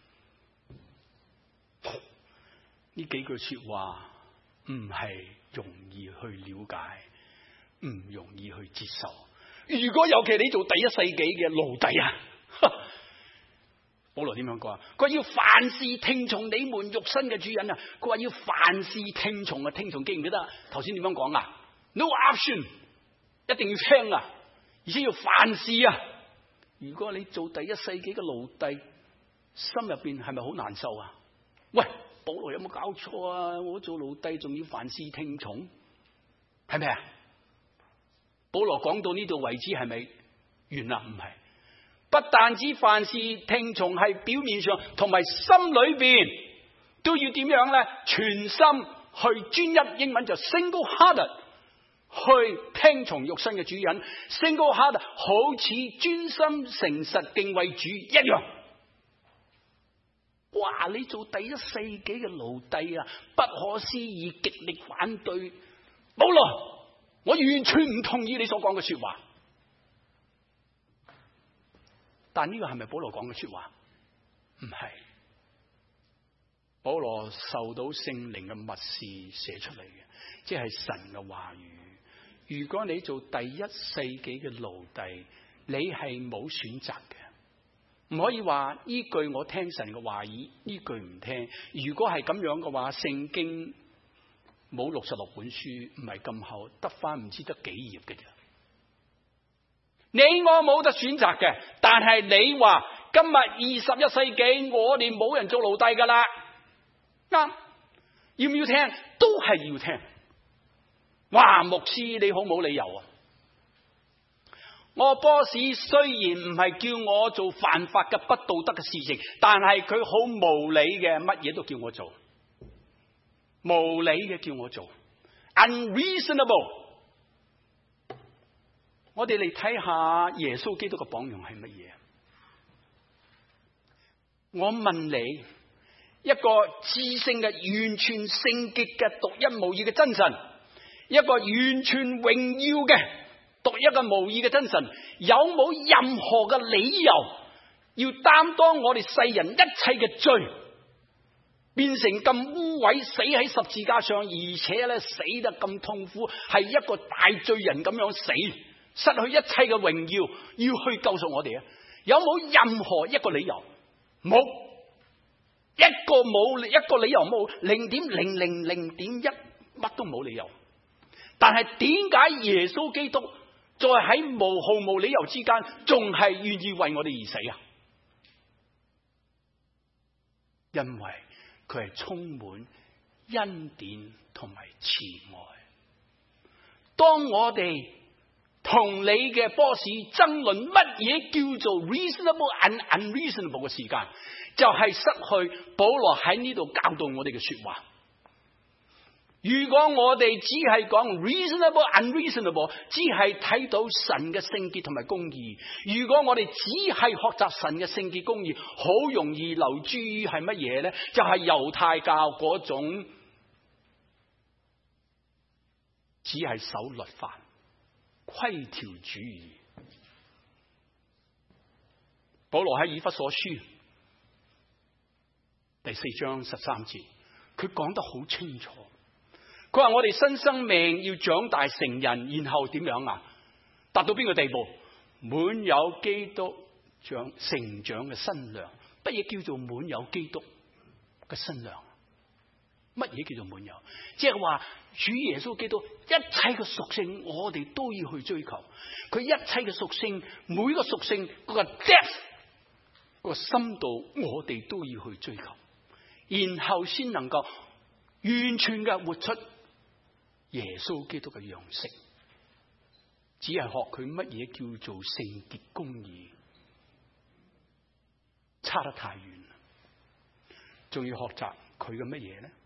呢幾句說話唔係容易去了解，唔容易去接受。如果尤其你做第一世紀嘅奴隸啊， 保羅點樣講啊？佢話要凡事聽從你們肉身嘅主人啊！佢話要凡事聽從啊，聽從記唔記得？頭先點樣講啊 ？No option， 一定要聽啊！而且要凡事啊！如果你做第一世紀嘅奴隸，心入邊係咪好難受啊？喂，保羅有冇搞錯啊？我做奴隸仲要凡事聽從，係咪啊？保羅講到呢度為止係咪完啦？唔係。不但止凡事聽從係表面上，同埋心裏邊都要點樣咧？全心去專一，英文就 single-hearted 去聽從肉身嘅主人 ，single-hearted 好似專心誠實敬畏主一樣。哇！你做第一世紀嘅奴隸啊，不可思議，極力反對保羅，我完全唔同意你所講嘅說話。但呢個係咪保羅講嘅說話？唔係，保羅受到聖靈嘅默示寫出嚟嘅，即係神嘅話語。如果你做第一世紀嘅奴隸，你係冇選擇嘅，唔可以話依句我聽神嘅話語，依句唔聽。如果係咁樣嘅話，聖經冇六十六本書，唔係咁厚，得翻唔知得幾頁嘅啫。你我冇得選擇嘅，但係你話今日二十一世紀，我哋冇人做奴隸噶啦，啱？要唔要聽？都係要聽。哇，牧師你好冇理由啊！我 boss 雖然唔係叫我做犯法嘅不道德嘅事情，但係佢好無理嘅，乜嘢都叫我做，無理嘅叫我做 ，unreasonable。我哋嚟睇下耶穌基督嘅榜樣係乜嘢？我問你，一個至聖嘅、完全聖潔嘅、獨一無二嘅真神，一個完全榮耀嘅、獨一個無二嘅真神，有冇任何嘅理由要擔當我哋世人一切嘅罪，變成咁污穢，死喺十字架上，而且咧死得咁痛苦，係一個大罪人咁樣死？失去一切嘅榮耀，要去救贖我哋啊！有冇任何一個理由？冇，一個冇，一個理由冇，零點零零零點一，乜都冇理由。但係點解耶穌基督在喺無毫無理由之間，仲係願意為我哋而死啊？因為佢係充滿恩典同埋慈愛。當我哋同你嘅 boss 爭論乜嘢叫做 reasonable and unreasonable 嘅時間，就係、是、失去保羅喺呢度教導我哋嘅說話。如果我哋只係講 reasonable unreasonable， 只係睇到神嘅聖潔同埋公義，如果我哋只係學習神嘅聖潔公義，好容易流諸於係乜嘢咧？就係、是、猶太教嗰種只係守律法規條主義。保羅喺以弗所書第四章十三節，佢講得好清楚。佢話我哋新生命要長大成人，然後點樣啊？達到邊個地步？滿有基督長成長嘅身量。乜嘢叫做滿有基督嘅身量？乜嘢叫做滿有？即係話主耶穌基督一切嘅屬性，我哋都要去追求。佢一切嘅屬性，每個屬性嗰個 depth 嗰個深度，我哋都要去追求，然後先能夠完全嘅活出耶穌基督嘅樣式。只係學佢乜嘢叫做聖潔公義，差得太遠啦。仲要學習佢嘅乜嘢咧？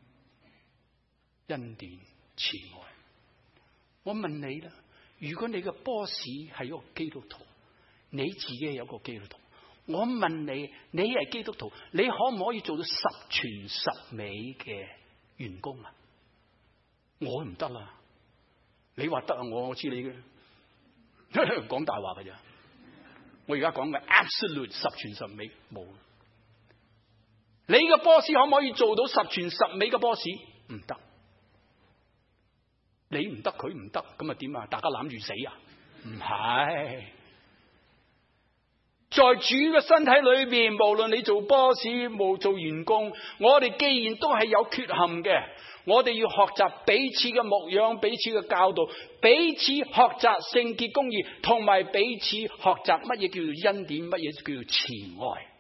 恩典慈愛。我問你啦，如果你嘅 boss 係一個基督徒，你自己係有個基督徒，我問你，你係基督徒，你可唔可以做到十全十美嘅員工啊？我唔得啦，你話得啊？我我知你嘅講大話㗎咋？我而家講嘅 absolute 十全十美冇。你嘅 boss 可唔可以做到十全十美嘅 boss？ 唔得。你唔得，佢唔得，咁啊點啊？大家攬住死啊？唔係， 在主嘅身體裏邊，無論你做 boss 冇做員工，我哋既然都係有缺陷嘅，我哋要學習彼此嘅牧養，彼此嘅教導，彼此學習聖潔公義，同埋彼此學習乜嘢叫做恩典，乜嘢叫做慈愛。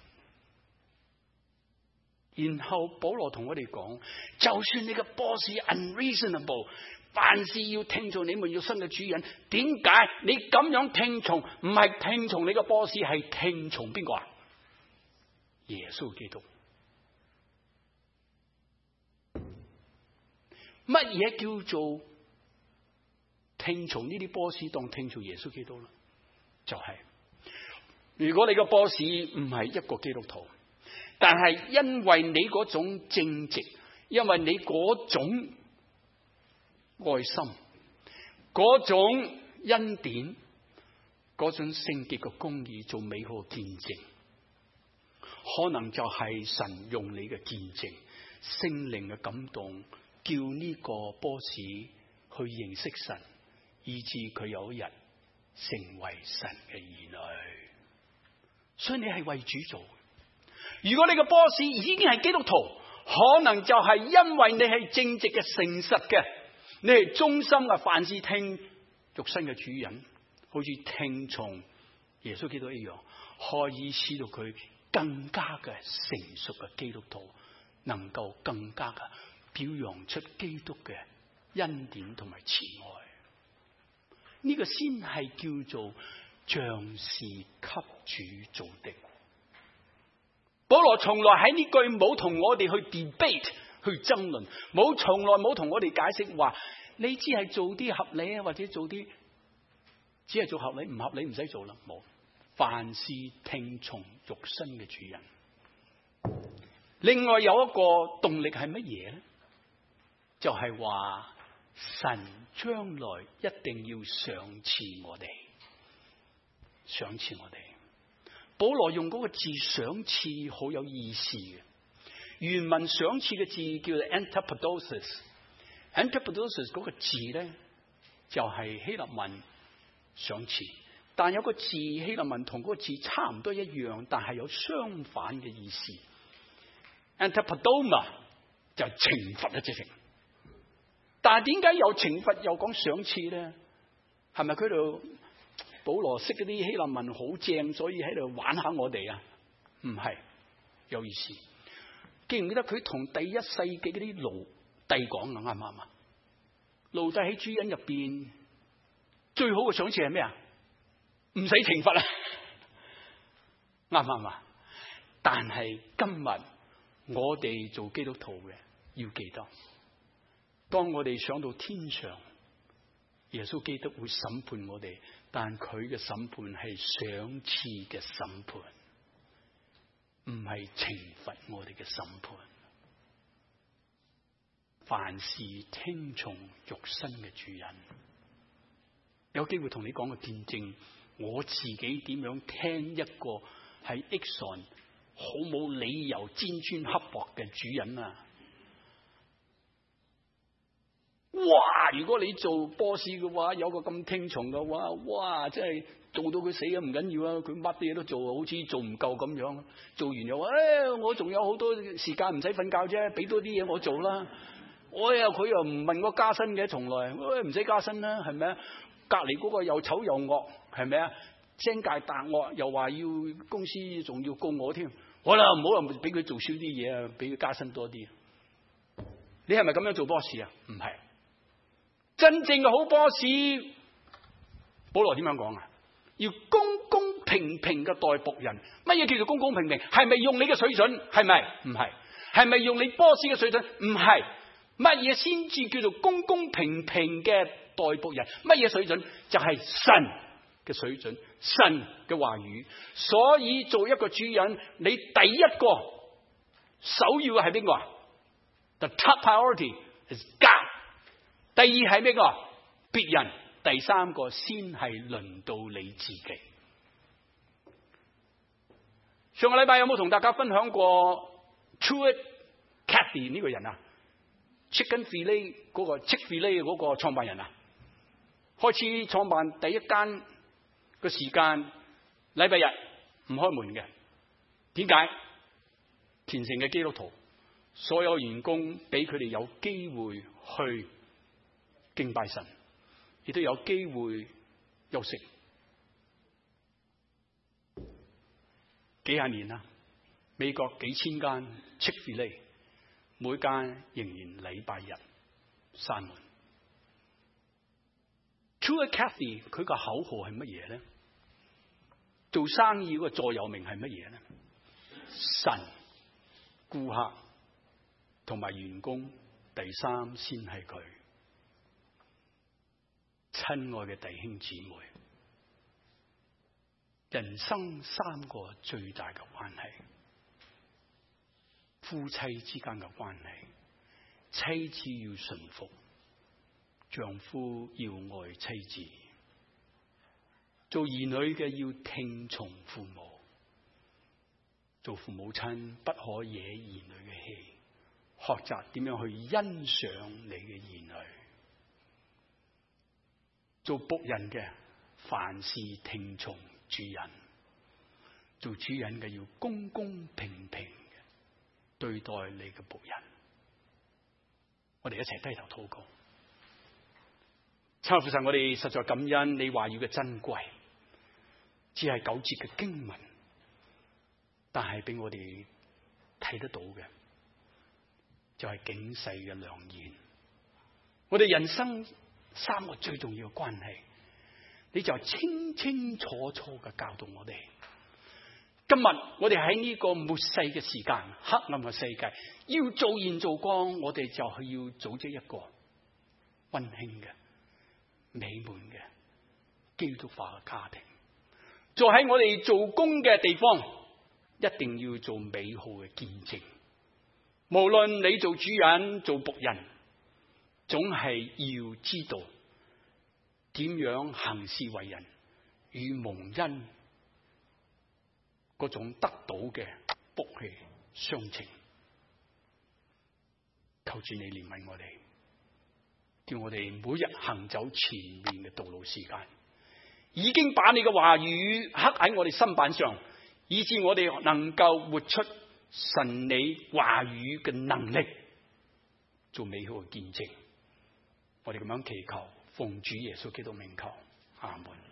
然後保羅同我哋講，就算你嘅 boss unreasonable， 凡事要聽從你們要生嘅主人。點解你咁樣聽從？唔係聽從你嘅 boss， 係聽從邊個啊？耶穌基督。乜嘢叫做聽從呢啲 boss 當聽從耶穌基督啦？就係、是、如果你個 boss 唔係一個基督徒，但係因為你嗰種正直，因為你嗰種愛心，嗰種恩典，嗰種聖潔嘅公義做美好嘅見證，可能就係神用你嘅見證，聖靈嘅感動，叫呢個 boss 去認識神，以致佢有一日成為神嘅兒女。所以你係為主做。如果你個 boss 已經係基督徒，可能就係因為你係正直嘅、誠實嘅，你係忠心嘅，凡事聽肉身嘅主人，好似聽從耶穌基督一樣，可以使到佢更加嘅成熟嘅基督徒，能夠更加嘅表揚出基督嘅恩典同埋慈愛。呢、這個先係叫做像是給主做的。保羅從來喺呢句冇同我哋去 debate 去爭論，冇從來冇同我哋解釋話你只係做啲合理啊，或者做啲只係做合理，唔合理唔使做啦。冇，凡事聽從肉身嘅主人。另外有一個動力係乜嘢咧？就係、是、話神將來一定要賞賜我哋，賞賜我哋。保羅用嗰個字賞賜好有意思嘅，原文賞賜嘅字叫做 antipodosis。antipodosis 嗰個字咧就係、是、希臘文賞賜，但有個字希臘文同嗰個字差唔多一樣，但係有相反嘅意思。antipodoma 就係懲罰嘅直情，但係點解有懲罰又講賞賜咧？係咪佢度？保羅識嗰啲希臘文好正，所以喺度玩下我哋啊？唔係，有意思。記唔記得佢同第一世紀嗰啲奴隸講啊？啱唔啱啊？奴隸喺主人入邊最好嘅賞賜係咩啊？唔使懲罰啊！啱唔啱啊？但係今日我哋做基督徒嘅要記得，當我哋上到天上，耶穌基督會審判我哋，但佢嘅審判係賞賜嘅審判，唔係懲罰我哋嘅審判。凡事聽從肉身嘅主人。有機會同你講個見證，我自己點樣聽一個係 Exxon 好冇理由尖酸刻薄嘅主人啊！哇！如果你做 boss 嘅話，有個咁聽從嘅話，哇！真係做到佢死啊，唔緊要啊，佢乜嘢都做，好似做唔夠咁樣。做完又話，誒、哎，我仲有好多時間唔使瞓覺啫，俾多啲嘢我做啦。我又佢又唔問我加薪嘅，從來，唔使加薪啦，係咪啊？隔籬嗰個又醜又惡，係咪啊？聲界大惡，又話要公司仲要告我添。好啦，唔好又俾佢做少啲嘢啊，俾佢加薪多啲。你係咪咁樣做 boss 啊？唔係。真正嘅好 boss， 保羅點樣講啊？要公公平平嘅待僕人。乜嘢叫做公公平平？係咪用你嘅水準？係咪？唔係。係咪用你 boss 嘅水準？唔係。乜嘢先至叫做公公平平嘅待僕人？乜嘢水準？就係、是、神嘅水準，神嘅話語。所以做一個主人，你第一個首要嘅係邊個啊？ The top priority is God。第二係咩個？別人。第三個先係輪到你自己。上個禮拜有冇同大家分享過 Truett Cathy 呢個人啊？ Chicken Filet 嗰個 Chick-fil-A 嗰個創辦人啊？開始創辦第一間嘅時間，禮拜日唔開門嘅。點解？虔誠嘅基督徒，所有員工俾佢哋有機會去敬拜神，亦都有機會休息。幾廿年啦，美國幾千間 Chick-fil-A， 每間仍然禮拜日閂門。Tua Cathy 佢個口號係乜嘢咧？做生意嗰個座右銘係乜嘢咧？神、顧客同埋員工，第三先係佢。親愛嘅弟兄姊妹，人生三個最大嘅關係：夫妻之間嘅關係，妻子要順服，丈夫要愛妻子，做兒女嘅要聽從父母，做父母親不可惹兒女嘅氣，學習點樣去欣賞你嘅兒女。做僕人嘅凡事聽從主人，做主人嘅要公公平平嘅對待你嘅僕人。我哋一齊低頭禱告。親愛父神，我哋實在感恩你話語嘅珍貴，只係九節嘅經文，但係俾我哋睇得到嘅就係警世嘅良言。我哋人生三個最重要嘅關係，你就清清楚楚嘅教導我哋。今日我哋喺呢個末世嘅時間，黑暗嘅世界，要做鹽做光，我哋就係要組織一個溫馨嘅、美滿嘅基督化嘅家庭。就喺我哋做工嘅地方，一定要做美好嘅見證。無論你做主人做僕人，總係要知道點樣行事為人，與蒙恩嗰種得到嘅福氣相稱。求主你憐憫我哋，叫我哋每日行走前面嘅道路時間，已經把你嘅話語刻喺我哋心板上，以致我哋能夠活出神你話語嘅能力，做美好嘅見證。我哋咁樣祈求，奉主耶穌基督名求，阿門。